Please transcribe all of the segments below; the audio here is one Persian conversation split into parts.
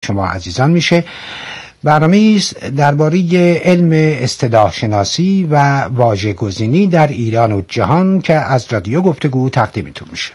شما عزیزان میشه. برنامه درباره علم اصطلاح شناسی و واژه‌گزینی در ایران و جهان که از رادیو گفتگو تقدیمتون میشه.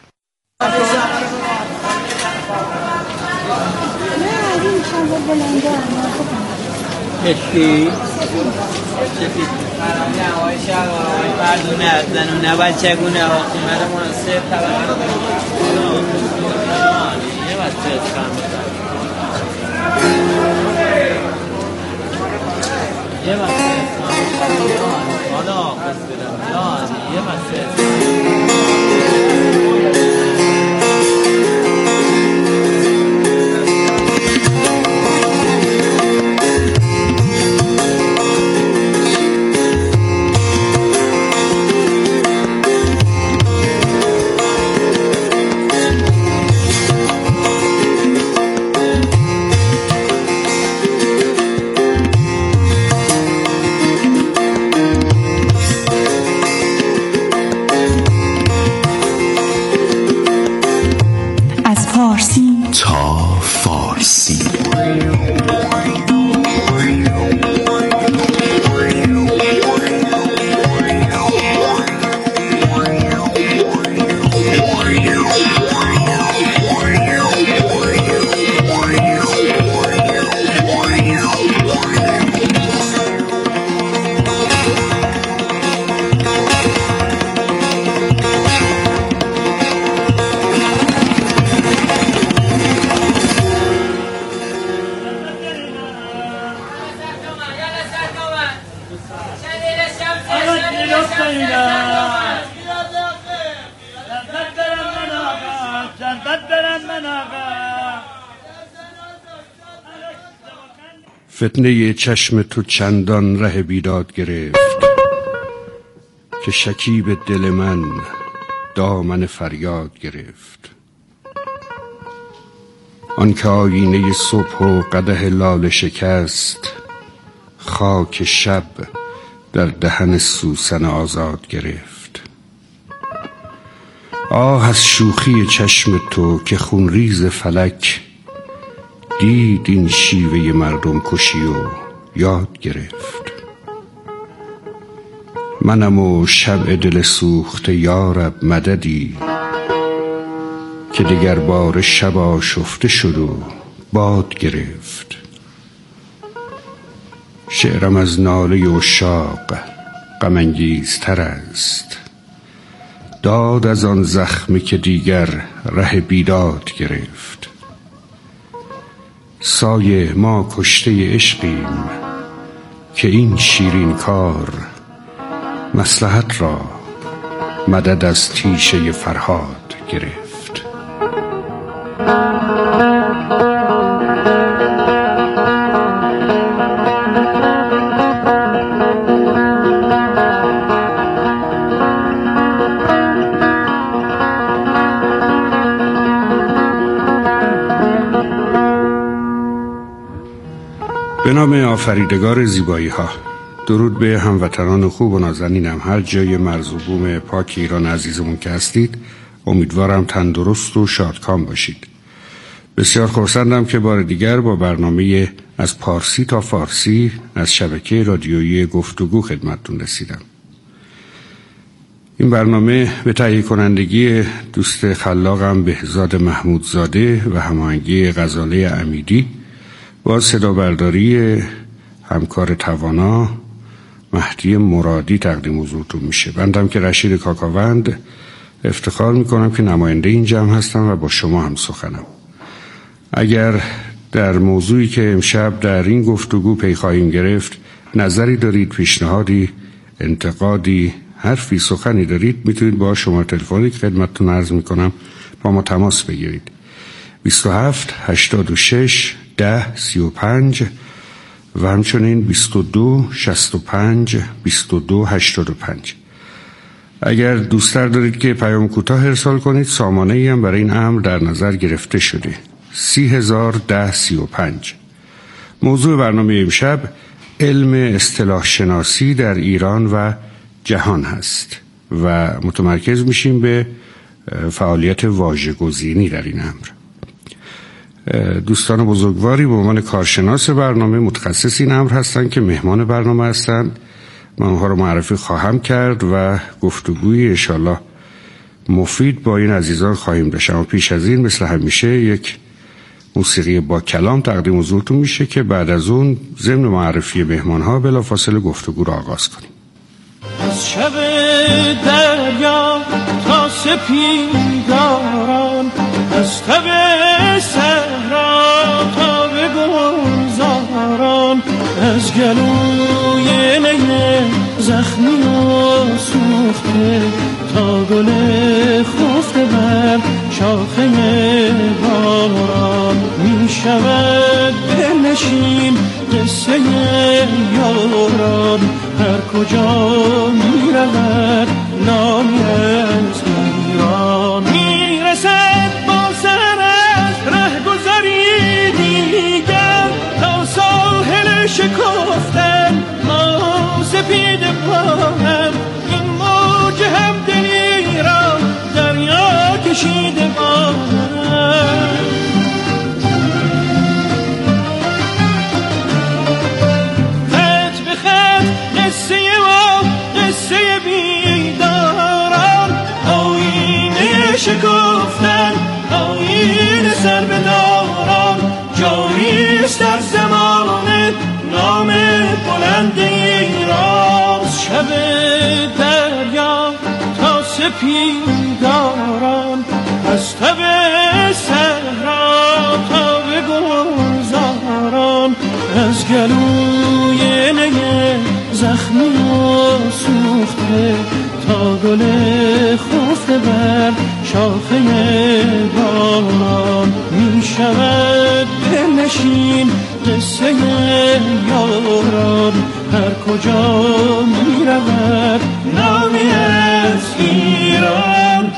فتنه چشم تو چندان ره بیداد گرفت که شکیب دل من دامن فریاد گرفت. آن که آینه صبح و قدح لاله شکست، خاک شب در دهن سوسن آزاد گرفت. آه از شوخی چشم تو که خونریز فلک دید این شیوه مردم کشی و یاد گرفت. منم و شمع دل سوخته یارب مددی، که دگر بار شب آشفته شد و باد گرفت. شعرم از ناله عشاق غم انگیزتر است، داد از آن زخمی که دیگر ره بیداد گرفت. سایه ما کشته عشقیم که این شیرین کار، مصلحت را مدد از تیشه فرهاد گرفت. به نام آفریدگار زیبایی ها، درود به هموطنان خوب و نازنینم هر جای مرز و بوم پاک ایران عزیزمون که هستید. امیدوارم تندرست و شادکام باشید. بسیار خرسندم که بار دیگر با برنامه از پارسی تا فارسی از شبکه رادیویی گفتگو خدمتتون رسیدم. این برنامه به تهیه کنندگی دوست خلاقم بهزاد محمودزاده و هماهنگی غزاله امیدی با صدا برداری همکار توانا مهدی مرادی تقدیم حضورتون میشه. بندم که رشید کاکاوند افتخار میکنم که نماینده این جمع هستم و با شما هم سخنم. اگر در موضوعی که امشب در این گفتگو پی خواهیم گرفت نظری دارید، پیشنهادی، انتقادی، حرفی، سخنی دارید، میتونید با شماره تلفنی که خدمتتون عرض میکنم با ما تماس بگیرید. 27 86 10 35 و همچنین 22 65 22 85. اگر دوست‌تر دارید که پیام کوتاه ارسال کنید، سامانه‌ای هم برای این امر در نظر گرفته شده: 301035. موضوع برنامه امشب علم اصطلاح شناسی در ایران و جهان هست و متمرکز میشیم به فعالیت واژه‌گزینی در این امر. دوستان بزرگواری به عنوان کارشناس برنامه متخصص این امر هستند که مهمان برنامه هستند. من اونها رو معرفی خواهم کرد و گفتگوی انشالله مفید با این عزیزان خواهیم داشت. اما پیش از این مثل همیشه یک موسیقی با کلام تقدیم حضورتون میشه که بعد از اون ضمن معرفی مهمان‌ها بلافاصله گفتگو رو آغاز کنیم. از شب دریا تا سپیداران، از تب صحرا تا به گلزاران، از گلوی نی زخمی و سوخته تا گل خفته بر شاخه باران، می شود دلنشین قصه یاران، هر کجا می رود نامی از ایران، می رسد با سر از ره گذاری دیگر تا ساحل شکفتن ما سپید پاهم، این موج هم دلی را دریا کشیده با هم. شکفتن آیین سر به داران، جاریست در زمان نام بلند ایران، شب دریا تا سپیداران، از تب صحرا تا به گلزاران، از گلوی نی زخمی و سوخته تا گل خفته بر شاخه باران، می شود دلنشین قصه یاران، هر کجا می رود نامی از ایران.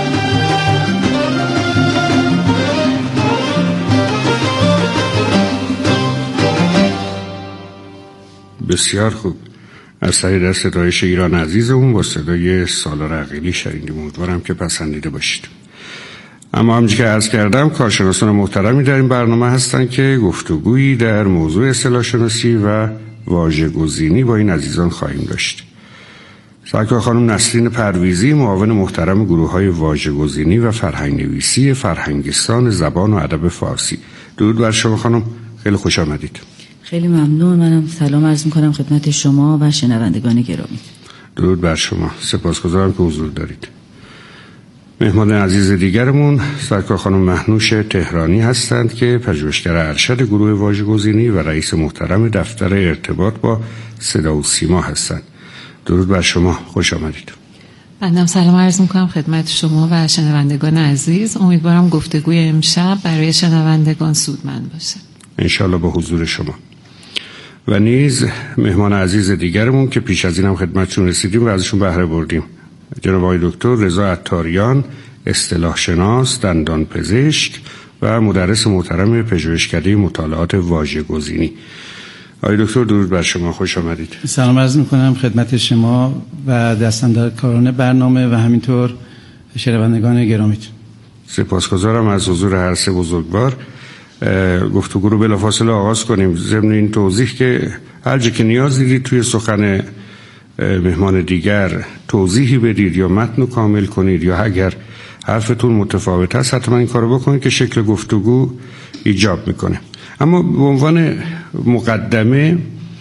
بسیار خوب. از طریق ستایش ایران عزیزمون با صدای سالار عقیلی شنیدیم. امیدوارم که پسندیده باشید. اما همچنین که عرض کردم کارشناسان محترمی در این برنامه هستند که گفتگویی در موضوع اصطلاح شناسی و واژه‌گزینی با این عزیزان خواهیم داشت. سرکار خانم نسرین پرویزی، معاون محترم گروه‌های واژه‌گزینی و فرهنگ نویسی فرهنگستان زبان و ادب فارسی. درود بر شما خانم، خیلی خوش آمدید. خیلی ممنون. منم سلام عرض می‌کنم خدمت شما و شنوندگان گرامی. درود بر شما. سپاسگزارم که حضور دارید. مهمان عزیز دیگرمون سرکار خانم مهنوش تهرانی هستند که پژوهشگر ارشد گروه واژه‌گزینی و رئیس محترم دفتر ارتباط با صدا و سیما هستند. درود بر شما، خوش آمدید. بنده سلام عرض می‌کنم خدمت شما و شنوندگان عزیز. امیدوارم گفتگوی امشب برای شنوندگان سودمند باشه. انشالله با حضور شما. و نیز مهمان عزیز دیگرمون که پیش از این هم خدمتشون رسیدیم و ازشون بهره بردیم، جناب آقای دکتر رضا عطاریان، اصطلاح شناس، دندان پزشک و مدرس محترم پژوهشکده مطالعات واژه‌گزینی. آقای دکتر درود بر شما، خوش آمدید. سلام عرض می‌کنم خدمت شما و دستاندرکاران برنامه و همینطور شنوندگان گرامیتون. سپاسگزارم از حضور هر سه بزرگوار. گفتگو رو بلافاصله آغاز کنیم. ضمن این توضیح که هر جا که نیاز دیدید توی سخن مهمان دیگر توضیحی بدید یا متن رو کامل کنید یا اگر حرفتون متفاوت است حتما این کارو بکنید که شکل گفتگو ایجاب میکنه. اما به عنوان مقدمه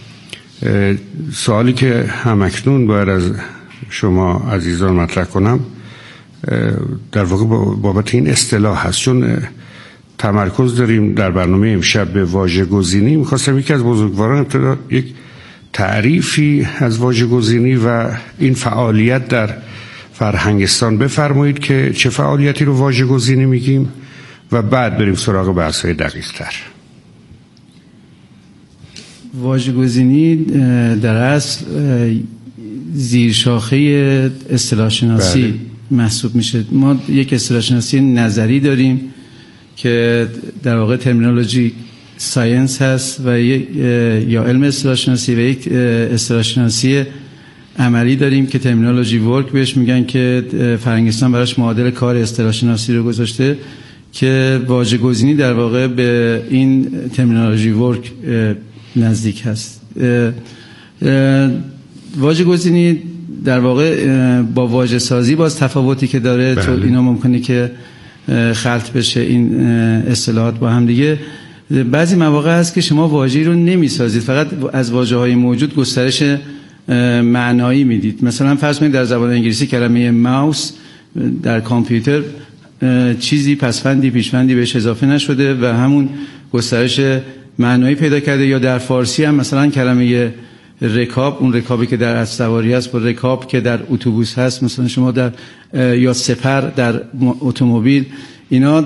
سوالی که همکنون باید از شما عزیزان مطرح کنم در واقع بابت این اصطلاح هست، چون تمرکز داریم در برنامه امشب به واژه‌گزینی. می‌خواستم یکی از بزرگواران ابتدا یک تعریفی از واژه‌گزینی و این فعالیت در فرهنگستان بفرمایید که چه فعالیتی رو واژه‌گزینی میگیم و بعد بریم سراغ بحث‌های دقیق‌تر. واژه‌گزینی در اصل زیرشاخه اصطلاح شناسی محسوب میشه. ما یک اصطلاح شناسی نظری داریم که در واقع ترمینولوژی ساینس هست و یا علم اصطلاح شناسی، و یک اصطلاح شناسی عملی داریم که ترمینولوژی ورک بهش میگن که فرهنگستان براش معادل کار اصطلاح شناسی رو گذاشته که واژه‌گزینی در واقع به این ترمینولوژی ورک نزدیک هست. واژه‌گزینی در واقع با واژه سازی باز تفاوتی که داره، چون اینا ممکنه که خلط بشه این اصطلاحات با هم دیگه. بعضی مواقع هست که شما واژه‌ای رو نمی‌سازید، فقط از واژه‌های موجود گسترش معنایی میدید. مثلا فرض کنید در زبان انگلیسی کلمه ماوس در کامپیوتر چیزی پسفندی پیشفندی بهش اضافه نشده و همون گسترش معنایی پیدا کرده. یا در فارسی هم مثلا کلمه رکاب، اون رکابی که در اسواری هست با رکاب که در اتوبوس هست، مثلا شما در یا سپر در اتومبیل، اینا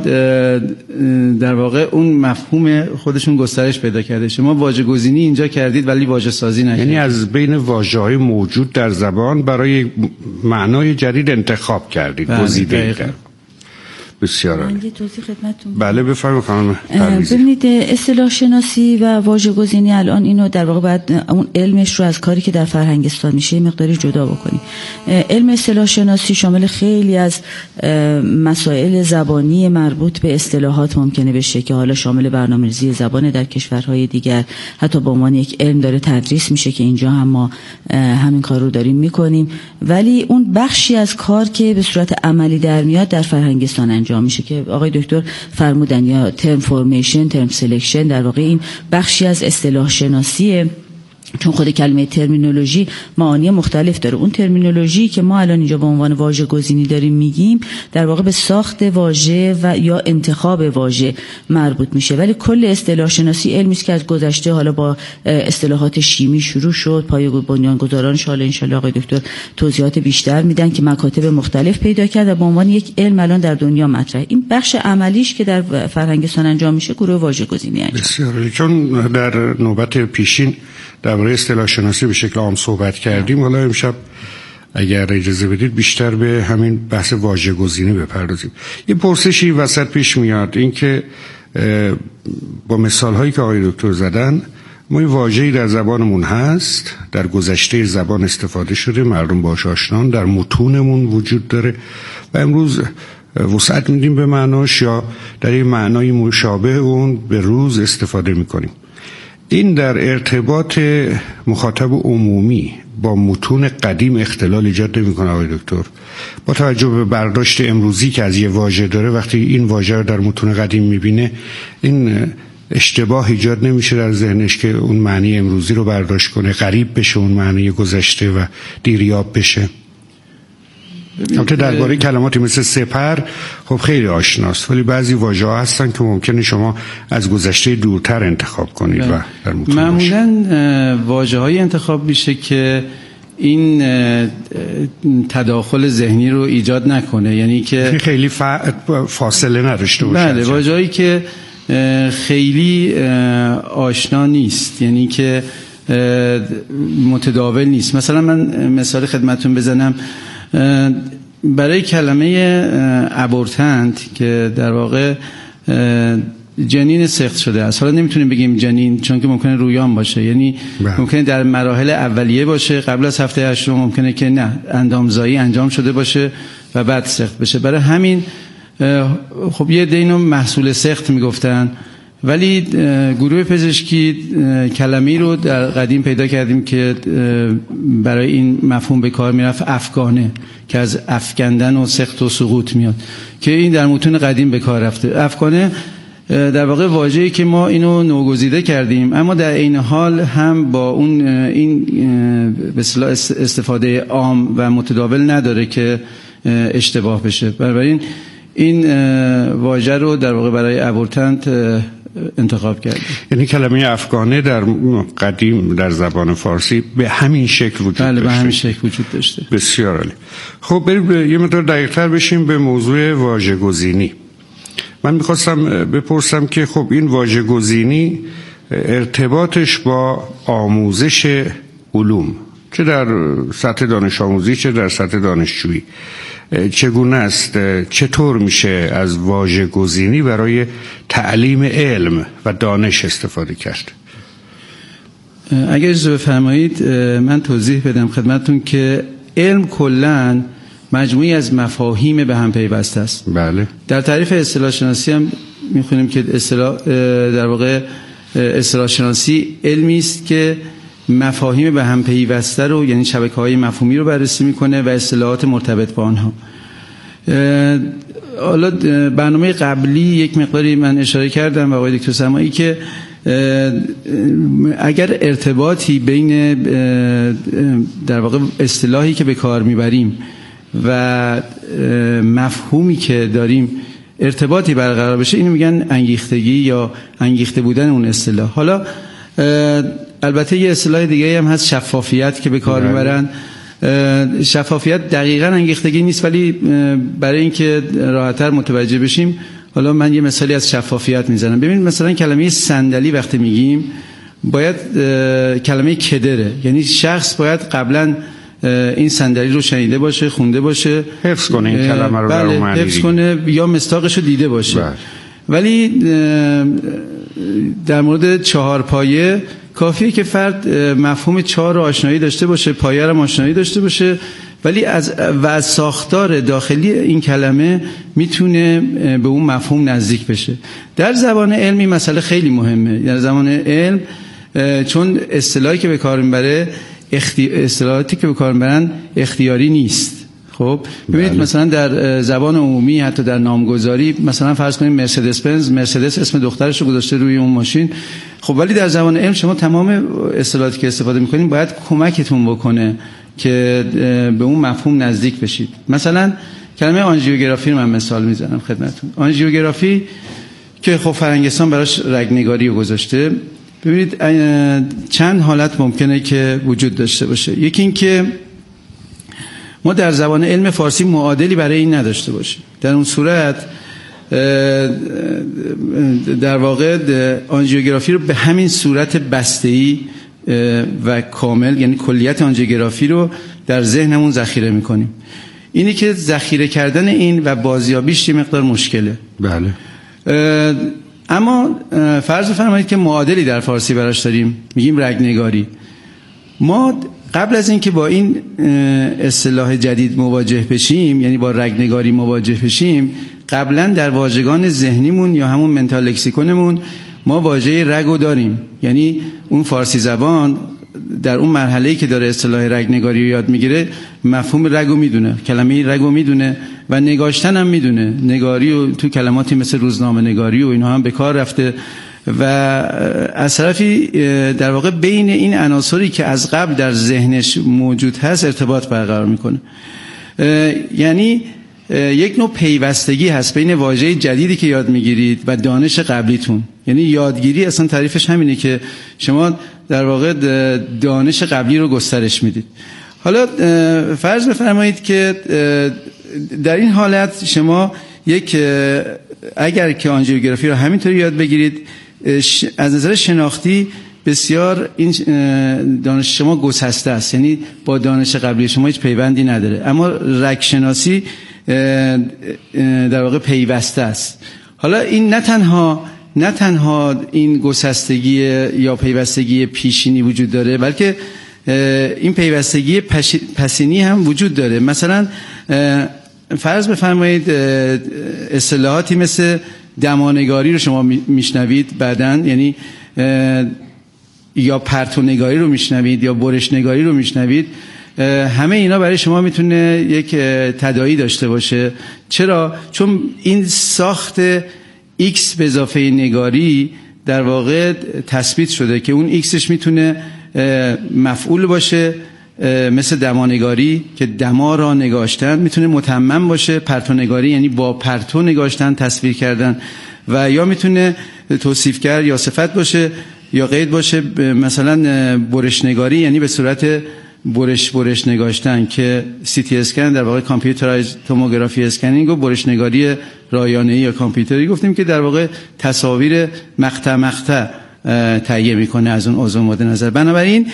در واقع اون مفهوم خودشون گسترش پیدا کرده. شما واژه‌گزینی اینجا کردید ولی واژه سازی نکردید، یعنی از بین واژه‌های موجود در زبان برای معنای جدید انتخاب کردید، گزیده کردید. بسیار عالی. من یه توضیح خدمتتون. بله بفرمایید خانم پرویزی. ببینید اصطلاح شناسی و واژه‌گزینی الان اینو در واقع باید اون علمش رو از کاری که در فرهنگستان میشه مقداری جدا بکنیم. علم اصطلاح شناسی شامل خیلی از مسائل زبانی مربوط به اصطلاحات ممکنه بشه که حالا شامل برنامه‌ریزی زبان در کشورهای دیگر، حتی به عنوان یک علم داره تدریس میشه که اینجا هم ما همین کار رو داریم میکنیم. ولی اون بخشی از کار که به صورت عملی در میاد در فرهنگستان انجام میشه که آقای دکتر فرمودن، یا ترم فورمیشن، ترم سلکشن، در واقع این بخشی از اصطلاح شناسیه. چون خود کلمه ترمینولوژی معانی مختلف داره. اون ترمینولوژی که ما الان اینجا به عنوان واژه گزینی داریم میگیم در واقع به ساخت واژه و یا انتخاب واژه مربوط میشه. ولی کل اصطلاح شناسی علمی است که از گذشته حالا با اصطلاحات شیمی شروع شد، پایه بنیانگذارانش حالا ان شاءالله آقای دکتر توضیحات بیشتر میدن که مکاتب مختلف پیدا کرد و به عنوان یک علم الان در دنیا مطرحه. این بخش عملیش که در فرهنگستان انجام میشه گروه واژه گزینی انجام. بسیار. چون در نوبت پیشین درباره اصطلاح شناسی به شکل عام صحبت کردیم، حالا امشب اگر اجازه بدید بیشتر به همین بحث واژه‌گزینی بپردازیم. یه پرسشی وسط پیش میاد، این که با مثال‌هایی که آقای دکتر زدن، ما این واژه‌ای در زبانمون هست، در گذشته زبان استفاده شده، مردم باهاش آشنان، در متونمون وجود داره و امروز وسعت میدیم به معناش یا در این معنای مشابه اون به روز استفاده میکنیم. این در ارتباط مخاطب عمومی با متون قدیم اختلال ایجاد نمی‌کنه آقای دکتر؟ با توجه به برداشت امروزی که از یه واژه داره، وقتی این واژه رو در متون قدیم می‌بینه، این اشتباه ایجاد نمیشه در ذهنش که اون معنی امروزی رو برداشت کنه، غریب بشه اون معنی گذشته و دیریاب بشه؟ البته درباره کلماتی مثل سپر خب خیلی آشناست، ولی بعضی واژه‌ها هستن که ممکنه شما از گذشته دورتر انتخاب کنید و در متون معمولاً واژه‌های انتخاب میشه که این تداخل ذهنی رو ایجاد نکنه، یعنی که خیلی فاصله نداشته باشه. بله، واژه‌هایی که خیلی آشنا نیست، یعنی که متداول نیست. مثلا من مثال خدمتتون بزنم، برای کلمه ابورتنت که در واقع جنین سخت شده است، حالا نمیتونیم بگیم جنین چون که ممکنه رویان باشه، یعنی ممکنه در مراحل اولیه باشه، قبل از هفته 8 ممکنه که نه، اندامزایی انجام شده باشه و بعد سخت بشه. برای همین خب یه دینو محصول سخت میگفتن، ولی گروه پزشکی کلمه‌ای رو در قدیم پیدا کردیم که برای این مفهوم به کار میرفت، افگانه، که از افکندن و سقط و سقوط میاد، که این در متون قدیم به کار رفته. افگانه در واقع واژه‌ای که ما اینو نوگزیده کردیم، اما در این حال هم با اون این به اصطلاح استفاده عام و متداول نداره که اشتباه بشه. بنابراین این واژه رو در واقع برای ابورتنت انتخاب کردیم. یعنی کلمه افغانه در قدیم در زبان فارسی به همین شکل وجود داشته. به همین شکل وجود داشته. بسیار عالی. خب بریم یه مقدار دقیق‌تر بشیم به موضوع واژه‌گزینی. من می‌خواستم بپرسم که خب این واژه‌گزینی ارتباطش با آموزش علوم، چه در سطح دانش آموزی چه در سطح دانشجویی، چگونه است؟ چطور میشه از واژه‌گزینی برای تعلیم علم و دانش استفاده کرد؟ اگر اجازه بفرمایید من توضیح بدم خدمتتون که علم کلاً مجموعی از مفاهیم به هم پیوسته است. بله. در تعریف اصطلاح شناسی هم می‌خونیم که در واقع اصطلاح شناسی علمی است که مفاهیم به هم پیوسته رو، یعنی شبکه‌های مفهومی رو بررسی میکنه و اصطلاحات مرتبط با آنها. حالا برنامه قبلی یک مقداری من اشاره کردم و آقای دکتر سماعی که اگر ارتباطی بین در واقع اصطلاحی که به کار میبریم و مفهومی که داریم ارتباطی برقرار بشه، اینو میگن انگیختگی یا انگیخته بودن اون اصطلاح. حالا البته یه اصطلاح دیگه هم هست، شفافیت، که به کار میبرن. شفافیت دقیقاً انگیختگی نیست، ولی برای اینکه راحت‌تر متوجه بشیم حالا من یه مثالی از شفافیت میزنم. ببینید مثلا کلمه صندلی وقتی میگیم باید کلمه کدره، یعنی شخص باید قبلا این صندلی رو شنیده باشه، خونده باشه، حفظ کنه این کلمه رو. بله، حفظ کنه یا مصداقش رو دیده باشه. ولی در مورد 4 پایه کافیه که فرد مفهوم 4 رو آشنایی داشته باشه، پایه رو آشنایی داشته باشه، ولی از ساختار داخلی این کلمه میتونه به اون مفهوم نزدیک بشه. در زبان علمی مسئله خیلی مهمه. در زبان علم چون اصطلاحی که به کار میبره اصطلاحاتی که به کار میبرن اختیاری نیست. خب ببینید مثلا در زبان عمومی حتی در نامگذاری مثلا فرض کنید مرسدس بنز، مرسدس اسم دخترش رو گذاشته روی اون ماشین. خب ولی در زبان علم شما تمام اصطلاحاتی که استفاده میکنید باید کمکتون بکنه که به اون مفهوم نزدیک بشید. مثلا کلمه آنژیوگرافی رو من مثال میزنم خدمتتون. آنژیوگرافی که خب فرنگستان براش رگنگاری رو گذاشته. ببینید چند حالت ممکنه که وجود داشته باشه. یکی این که ما در زبان علم فارسی معادلی برای این نداشته باشیم. در اون صورت در واقع آنژیوگرافی رو به همین صورت بسته‌ای و کامل، یعنی کلیت آنژیوگرافی رو در ذهنمون ذخیره می‌کنیم. اینی که ذخیره کردن این و بازیابیش یه مقدار مشکله. بله. اما فرض بفرمایید که معادلی در فارسی براش داریم، میگیم رگنگاری. ما قبل از اینکه با این اصطلاح جدید مواجه بشیم، یعنی با رگنگاری مواجه بشیم، قبلا در واژگان ذهنیمون یا همون منتال لکسیکونمون ما واژه رگو داریم. یعنی اون فارسی زبان در اون مرحله‌ای که داره اصطلاح رگنگاری رو یاد میگیره مفهوم رگو میدونه، کلمه رگو میدونه و نگاشتن هم میدونه. نگاری و تو کلماتی مثل روزنامه نگاری و اینها هم به کار رفته و از طرفی در واقع بین این عناصری که از قبل در ذهنش موجود هست ارتباط برقرار میکنه. یعنی یک نوع پیوستگی هست بین واژه جدیدی که یاد میگیرید و دانش قبلیتون. یعنی یادگیری اصلا تعریفش همینه که شما در واقع دانش قبلی رو گسترش میدید. حالا فرض بفرمایید که در این حالت شما اگر که آنژیوگرافی رو همینطوری یاد بگیرید، از نظر شناختی بسیار این دانش شما گسسته است، یعنی با دانش قبلی شما هیچ پیوندی نداره. اما رگشناسی در واقع پیوسته است. حالا این نه تنها این گسستگی یا پیوستگی پیشینی وجود داره، بلکه این پیوستگی پسینی هم وجود داره. مثلا فرض بفرمایید اصطلاحاتی مثل دمانگاری رو شما میشنوید بعدن، یعنی یا پرتونگاری رو میشنوید یا برشنگاری رو میشنوید. همه اینا برای شما میتونه یک تداعی داشته باشه. چرا؟ چون این ساخت X به اضافه نگاری در واقع تثبیت شده که اون Xش میتونه مفعول باشه، مثل دمانگاری که دما را نگاشتن، میتونه متمم باشه. پرتونگاری یعنی با پرتو نگاشتن، تصویر کردن، و یا میتونه توصیفگر یا صفت باشه یا قید باشه. مثلا برشنگاری یعنی به صورت برش نگاشتن که CT اسکن در واقع کامپیوترایز توموگرافی اسکنینگ و برشنگاری رایانه‌ای یا کامپیوتری گفتیم که در واقع تصاویر مقطع تهیه میکنه از اون عضو مورد نظر. بنابراین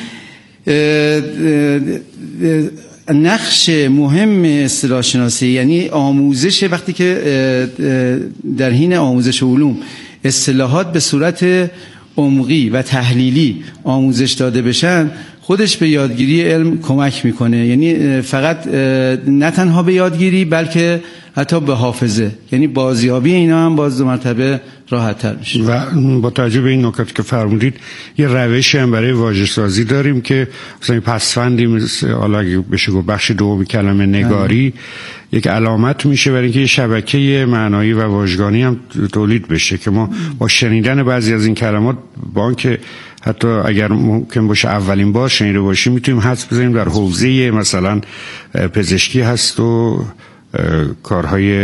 نقش مهم اصطلاح شناسی یعنی آموزش، وقتی که در حین آموزش علوم اصطلاحات به صورت عمقی و تحلیلی آموزش داده بشن، خودش به یادگیری علم کمک میکنه. یعنی فقط نه تنها به یادگیری بلکه حتی به حافظه، یعنی بازیابی اینا هم باز 2 مرتبه راحت تر میشه. و با توجه به این نکاتی که فرمودید یه روشی هم برای واژه سازی داریم که مثلا پسفندی مثل حالا اگه بشه گفت بخش دوم کلمه نگاری یک علامت میشه برای اینکه یه شبکه معنایی و واژگانی هم تولید بشه که ما با شنیدن بعضی از این کلمات با آنکه حتی اگر ممکن باشه اولین بار شنیده باشیم میتونیم حدس بزنیم در حوزه مثلا پزشکی هست و کارهای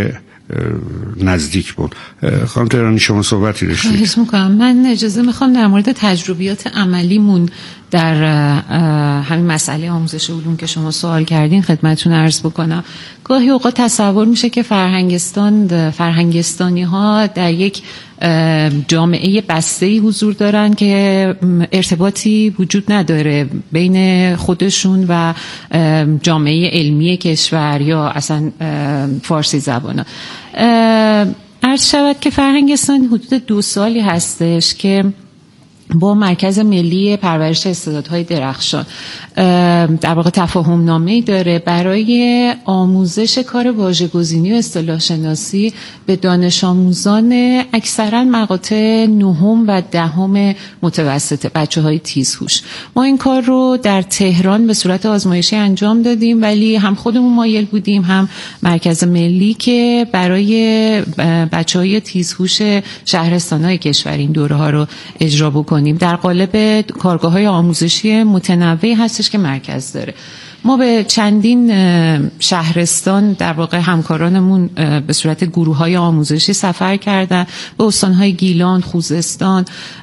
نزدیک بود. خانم تهرانی شما صحبتی داشتید. خواهش میکنم. من اجازه میخوام در مورد تجربیات عملیمون در همین مسئله آموزش علوم که شما سوال کردین خدمتتون عرض بکنم. گاهی اوقات تصور میشه که فرهنگستانی ها در یک جامعه بسته‌ای حضور دارن که ارتباطی وجود نداره بین خودشون و جامعه علمی کشور یا اصلا فارسی زبان. عرض شود که فرهنگستان حدود 2 سالی هستش که با مرکز ملی پرورش استعدادهای درخشان در واقع تفاهم نامه‌ای داره برای آموزش کار واژه‌گزینی و اصطلاح شناسی به دانش آموزان اکثرا مقاطع 9 و 10 متوسطه، بچه‌های تیزهوش. ما این کار رو در تهران به صورت آزمایشی انجام دادیم، ولی هم خودمون مایل بودیم هم مرکز ملی که برای بچه‌های تیزهوش شهرستان‌های کشور این دوره‌ها رو اجرا بکنیم. در قالب کارگاه‌های آموزشی متنوعی هستش که مرکز داره. ما به چندین شهرستان در واقع همکارانمون به صورت گروه‌های آموزشی سفر کردن، به استان‌های گیلان، خوزستان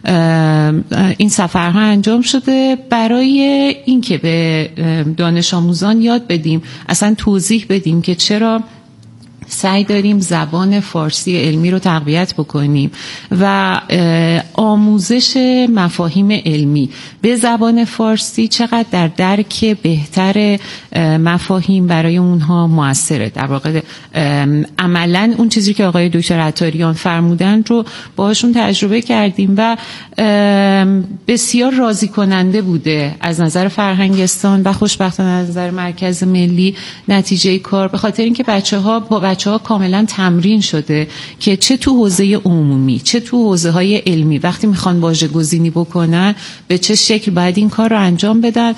این سفرها انجام شده برای اینکه به دانش آموزان یاد بدیم، اصلا توضیح بدیم که چرا سعی داریم زبان فارسی علمی رو تقویت بکنیم و آموزش مفاهیم علمی به زبان فارسی چقدر در درک بهتر مفاهیم برای اونها موثره. در واقع عملاً اون چیزی که آقای دکتر عطاریان فرمودن رو باهاشون تجربه کردیم و بسیار راضی کننده بوده از نظر فرهنگستان و خوشبختانه از نظر مرکز ملی نتیجه کار، به خاطر اینکه بچه‌ها کاملا تمرین شده که چه تو حوزه عمومی چه تو حوزه‌های علمی وقتی میخوان واژه‌گزینی بکنن به چه شکل باید این کار رو انجام بدن.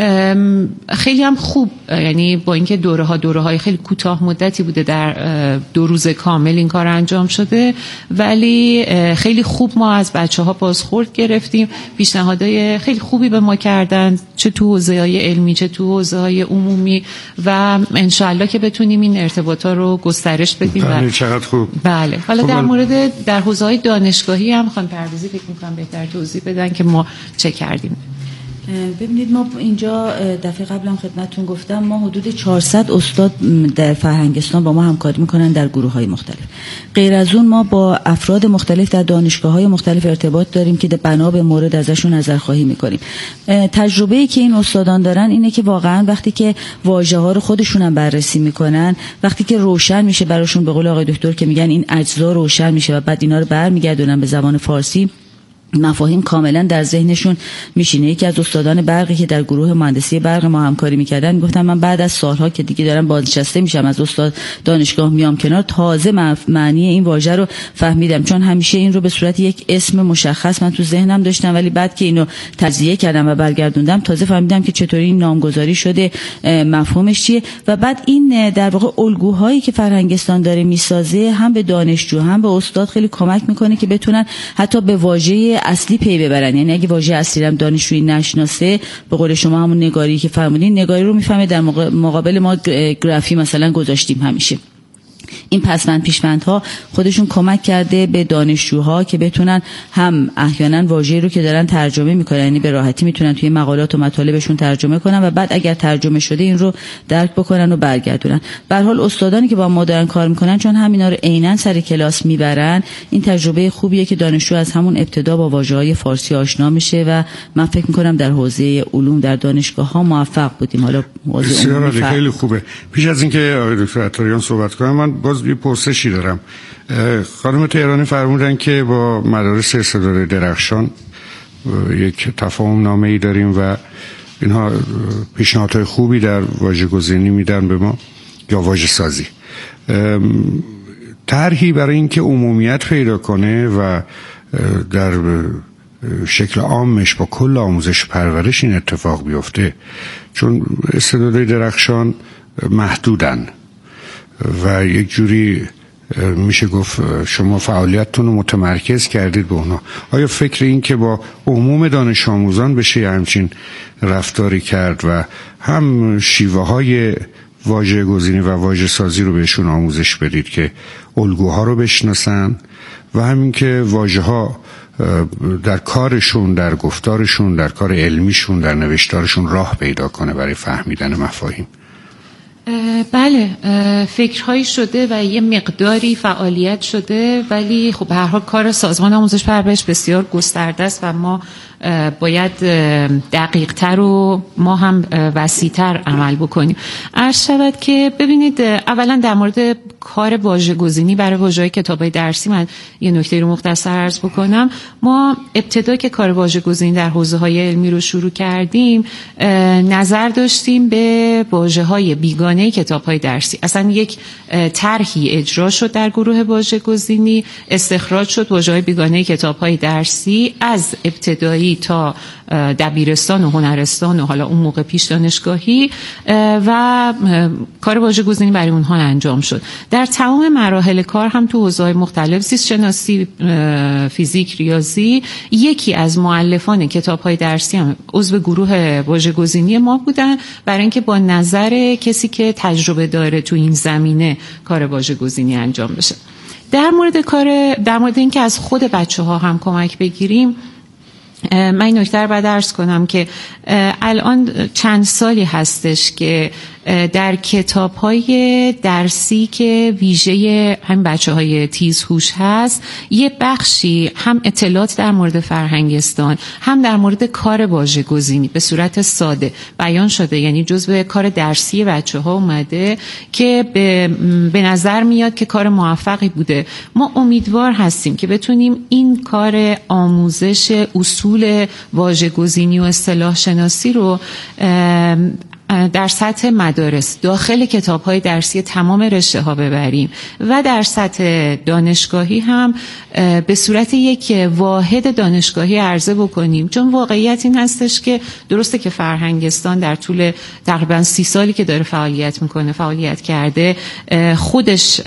خیلی هم خوب، یعنی با اینکه دوره‌های خیلی کوتاه مدتی بوده، در 2 روز کامل این کار انجام شده، ولی خیلی خوب ما از بچه‌ها بازخورد گرفتیم. پیشنهادهای خیلی خوبی به ما کردن چه تو حوزه‌های علمی چه تو حوزه‌های عمومی و انشالله که بتونیم این ارتباطات رو گسترش بدیم. بله چقدر خوب. بله. حالا در مورد در حوزه‌های دانشگاهی هم خانم پرویزی فکر می‌کنم بهتر توضیح بدن که ما چه کردیم. ببینید ما اینجا دفعه قبلم خدمتتون گفتم ما حدود 400 استاد در فرهنگستان با ما همکاری میکنن در گروه‌های مختلف. غیر از اون ما با افراد مختلف در دانشگاه‌های مختلف ارتباط داریم که بنا به مورد ازشون نظرخواهی میکنیم. تجربه‌ای که این استادان دارن اینه که واقعا وقتی که واژه‌ها رو خودشون هم بررسی میکنن، وقتی که روشن میشه براشون، به قول آقای دکتر که میگن این اجزا روشن میشه و بعد اینا رو برمیگردونن به زبان فارسی، مفاهیم کاملا در ذهنشون میشینه. یکی از استادان برقی که در گروه مهندسی برق ما همکاری میکردن میگفتن من بعد از سالها که دیگه دارم بازنشسته میشم از استاد دانشگاه میام کنار، تازه معنی این واژه رو فهمیدم، چون همیشه این رو به صورت یک اسم مشخص من تو ذهنم داشتم، ولی بعد که اینو تجزیه کردم و برگردوندم تازه فهمیدم که چطوری این نامگذاری شده، مفهومش چیه. و بعد این در واقع الگوهایی که فرهنگستان داره میسازه هم به دانشجو هم به استاد خیلی کمک میکنه که بتونن حتی به واژه اصلی پی ببرن. یعنی اگه واژه اصلی هم دانشجویی نشناسه، به قول شما همون نگاری که فرمودین، نگاری رو میفهمه در مقابل ما گرافی مثلا گذاشتیم همیشه. این پسوند پیشوندها خودشون کمک کرده به دانشجوها که بتونن هم احیانا واژه‌ای رو که دارن ترجمه میکنن، یعنی به راحتی میتونن توی مقالات و مطالبشون ترجمه کنن و بعد اگر ترجمه شده این رو درک بکنن و برگردونن. به هر حال استادانی که با ما دارن کار میکنن چون همینا رو عیناً سر کلاس میبرن، این تجربه خوبیه که دانشجو از همون ابتدا با واژه‌های فارسی آشنا میشه و من فکر میکنم در حوزه علوم در دانشگاه‌ها موفق بودیم. حالا بسیار خیلی خوبه. پیش از اینکه آقای دکتر عطاریان صحبت کنم، من باز یه پرسشی دارم. خانم تهرانی فرمودن که با مدارس استعداد درخشان یک تفاهم نامه‌ای داریم و اینها پیشنهادهای خوبی در واژه‌گزینی میدن به ما یا واژه سازی. طرحی برای اینکه عمومیت پیدا کنه و در شکل عامش با کل آموزش پرورش این اتفاق بیفته، چون استعدادهای درخشان محدودن و یک جوری میشه گفت شما فعالیتتون رو متمرکز کردید به اونا. آیا فکر این که با عموم دانش آموزان بشه همچین رفتاری کرد و هم شیوه های واژه گزینی و واژه سازی رو بهشون آموزش بدید که الگوها رو بشناسن و همین که واژه ها در کارشون، در گفتارشون، در کار علمیشون، در نوشتارشون راه پیدا کنه برای فهمیدن مفاهیم؟ بله، فکرهایی شده و یه مقداری فعالیت شده، ولی خب به هر حال کار سازمان آموزش پرورش بسیار گسترده است و ما باید دقیق‌تر و ما هم وسیع‌تر عمل بکنیم. عرض شود که ببینید، اولا در مورد کار واژه‌گزینی برای واژه‌های کتاب‌های درسی من یه نکته رو مختصر عرض بکنم. ما ابتدا که کار واژه‌گزینی در حوزه‌های علمی رو شروع کردیم، نظر داشتیم به واژه‌های بیگانه کتاب‌های درسی. اصلا یک طرحی اجرا شد در گروه واژه‌گزینی، استخراج شد واژه‌های بیگانه کتاب‌های درسی از ابتدایی تا دبیرستان و هنرستان و حالا اون موقع پیش دانشگاهی و کار واژه‌گزینی برای اونها انجام شد. در تمام مراحل کار هم تو حوزه‌های مختلف، زیست شناسی، فیزیک، ریاضی، یکی از مؤلفان کتاب‌های درسی هم عضو گروه واژه‌گزینی ما بودن برای اینکه با نظر کسی که تجربه داره تو این زمینه کار واژه‌گزینی انجام بشه. در مورد اینکه از خود بچه‌ها هم کمک بگیریم، من این نکته رو باید عرض کنم که الان چند سالی هستش که در کتاب‌های درسی که ویژه هم بچه‌های تیزهوش هست، یه بخشی هم اطلاعات در مورد فرهنگستان، هم در مورد کار واژه‌گزینی به صورت ساده بیان شده، یعنی جزو کار درسی بچه‌ها اومده که به نظر میاد که کار موفقی بوده. ما امیدوار هستیم که بتونیم این کار آموزش اصول واژه‌گزینی و اصطلاح شناسی رو در سطح مدارس داخل کتاب‌های درسی تمام رشته‌ها ببریم و در سطح دانشگاهی هم به صورت یک واحد دانشگاهی عرضه بکنیم، چون واقعیت این هستش که درسته که فرهنگستان در طول تقریبا 30 سالی که داره فعالیت کرده، خودش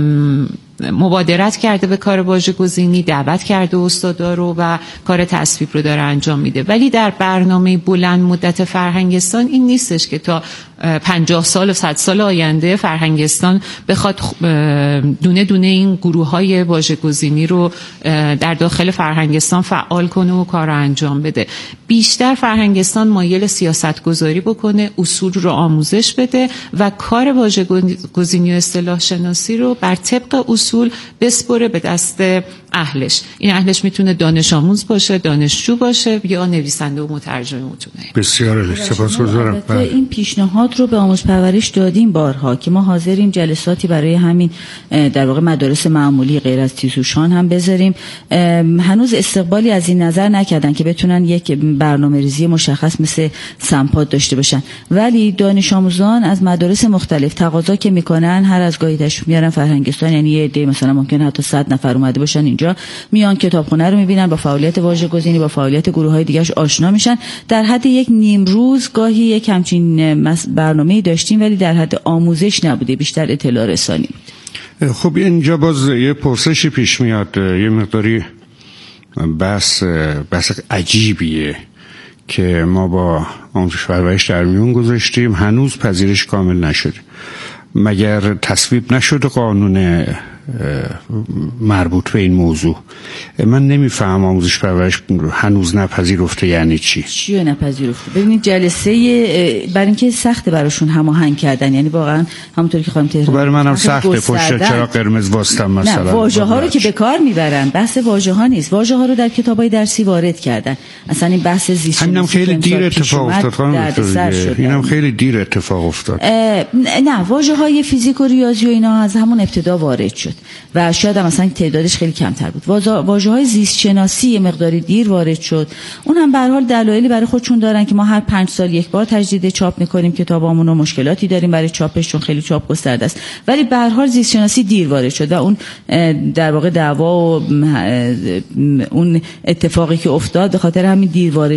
مبادرت کرده به کار واژه‌گزینی، دعوت کرده استادا رو و کار تصویب رو داره انجام میده، ولی در برنامه بلند مدت فرهنگستان این نیستش که تا 50 سال و 100 سال آینده فرهنگستان بخواد دونه دونه این گروه‌های واژه‌گزینی رو در داخل فرهنگستان فعال کنه و کار رو انجام بده. بیشتر فرهنگستان مایل سیاست گذاری بکنه، اصول رو آموزش بده و کار واژه‌گزینی و اصطلاح شناسی رو بر طبق اصول بسپره به دست اهلش. این اهلش میتونه دانش آموز باشه، دانشجو باشه یا نویسنده و مترجم متونه. بسیار سپاسگزارم. این پیشنهاد رو به آموزش پرورش دادیم بارها که ما حاضریم جلساتی برای همین در واقع مدارس معمولی غیر از تیزهوشان هم بذاریم. هنوز استقبالی از این نظر نکردن که بتونن یک برنامه‌ریزی مشخص مثل سمپاد داشته باشن، ولی دانش آموزان از مدارس مختلف تقاضا که میکنن هر از گاهی تشریف میارن فرهنگستان، یعنی یه عده مثلا ممکنه حتی 100 نفر اومده باشن اینجا، میان کتابخونه رو میبینن، با فعالیت واژه‌گزینی، با فعالیت گروه‌های دیگه‌اش آشنا میشن. در حد یک نیم روز گاهی یک همچین برنامه‌ای داشتیم، ولی در حد آموزش نبوده، بیشتر اطلاع رسانی بود. خب اینجا باز یه پرسشی پیش میاد، یه مقداری بحث عجیبیه که ما با آموزش پرورش در میون گذاشتیم، هنوز پذیرش کامل نشده. مگر تصویب نشده قانون مربوط به این موضوع؟ من نمیفهم آموزش پرورش هنوز نپذیرفته یعنی چی؟ چیه نپذیرفته؟ ببینید جلسه برای اینکه سخته براشون هماهنگ کردن، یعنی واقعا همونطوری که خانم تهرانی برای منم سخته، پشت چرا قرمز واسطم مثلا. نه، واژه ها رو که به کار میبرن، بحث واژه ها نیست، واژه ها رو در کتابای درسی وارد کردن. اصلا این بحث زیست اینم خیلی دیر اتفاق افتاد. اینم خیلی دیر اتفاق افتاد. نه، واژه های فیزیک و ریاضی و اینا از همون ابتدا وارد شد. شد و شاید هم مثلا تعدادش خیلی کمتر بود. واژه‌های زیست شناسی یه مقداری دیر وارد شد. اون هم به هر حال دلایلی برای خودشون دارن که ما هر 5 سال یک بار تجدید چاپ می‌کنیم کتابامون و مشکلاتی داریم برای چاپش چون خیلی چاپ گسترده است. ولی به هر حال زیست شناسی دیر وارد شد و اون در واقع دعوا و اون اتفاقی که افتاد به خاطر همین دیر وارد